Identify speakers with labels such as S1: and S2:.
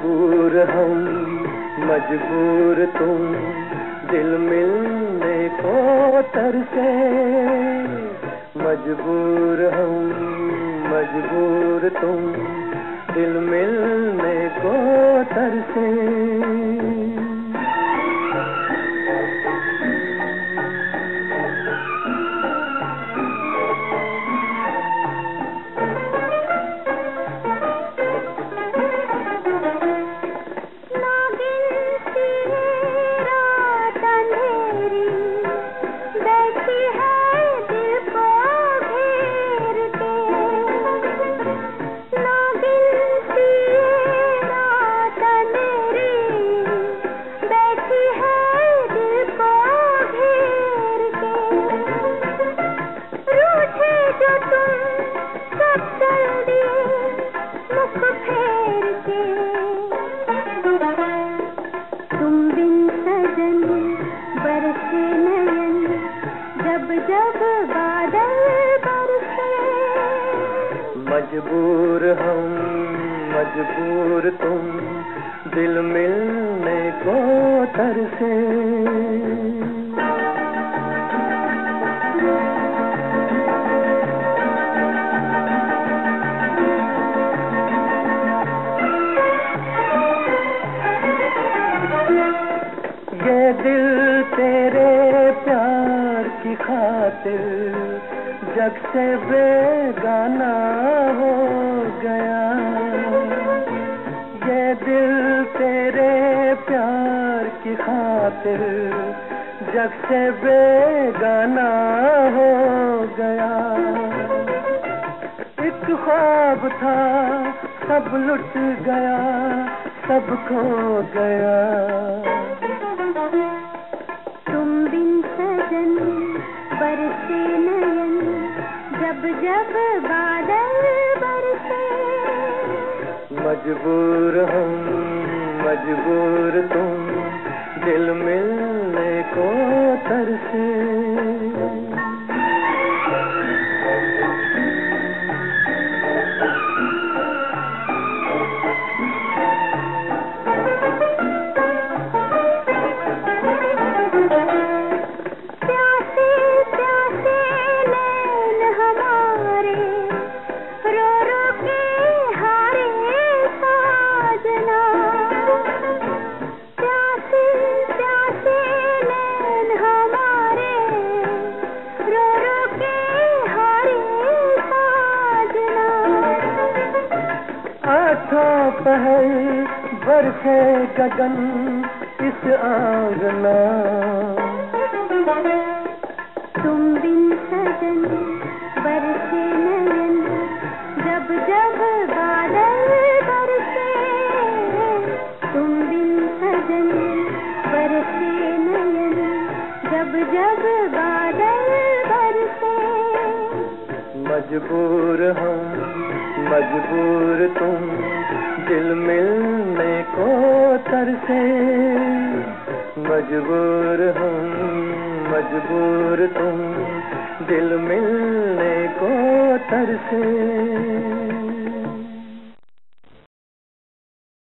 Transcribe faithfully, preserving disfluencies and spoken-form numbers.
S1: मजबूर हम मजबूर तुम, दिल मिलने को तरसे। मजबूर हम मजबूर तुम, दिल मिलने को तरसे।
S2: जब जब बादल बरसे।
S1: मजबूर हम मजबूर तुम, दिल मिलने को तरसे। ये दिल तेरे प्यार की खातिर जग से बेगाना हो गया। ये दिल तेरे प्यार की खातिर जग से बेगाना हो गया। एक ख्वाब था सब लुट गया, सब खो गया।
S2: तुम बिन सजन बरसे नयन, जब जब बादल बरसे।
S1: मजबूर हम मजबूर तुम, दिल मिलने को तरसे। पहल बरसे गगन इस आंगना।
S2: तुम बिन सजन बरसे नयन, जब जब बादल बरसे। तुम बिन सजन बरसे नयन, जब जब बादल बरसे।
S1: मजबूर हम मजबूर तुम, दिल मिलने को तरसे। मजबूर हम मजबूर तुम, दिल मिलने को तरसे।